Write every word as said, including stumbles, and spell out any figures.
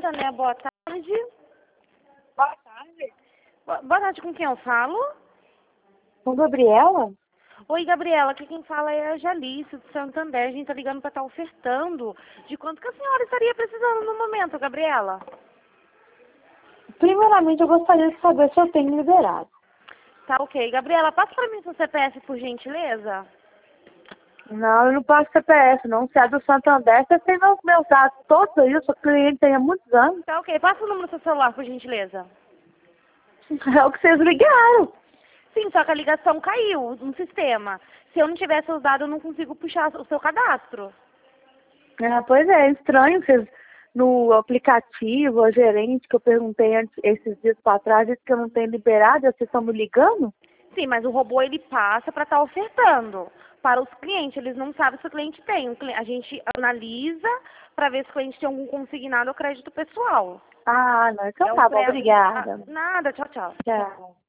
Oferta, né? Boa tarde. Boa tarde. Boa boa tarde, com quem eu falo? Com Gabriela? Oi, Gabriela, aqui quem fala é a Jalice, do Santander. A gente tá ligando pra estar ofertando. De quanto que a senhora estaria precisando no momento, Gabriela? Primeiramente, eu gostaria de saber se eu tenho liberado. Tá ok. Gabriela, passa pra mim seu C P F, por gentileza. Não, eu não passo C P F, não. Se é do Santander, você tem meus, meus dados todos aí. Eu sou cliente há muitos anos. Tá ok. Passa o número do seu celular, por gentileza. É o que vocês ligaram. Sim, só que a ligação caiu no sistema. Se eu não tiver seus dados, eu não consigo puxar o seu cadastro. É, pois é, é estranho que vocês, no aplicativo, a gerente que eu perguntei antes, esses dias para trás, disse que eu não tenho liberado, e vocês estão me ligando? Sim, mas o robô ele passa para estar ofertando para os clientes. Eles não sabem se o cliente tem. O cli- A gente analisa para ver se o cliente tem algum consignado ou crédito pessoal. Ah, não, então É o tá bom, pré... obrigada. Nada, tchau, tchau. Tchau.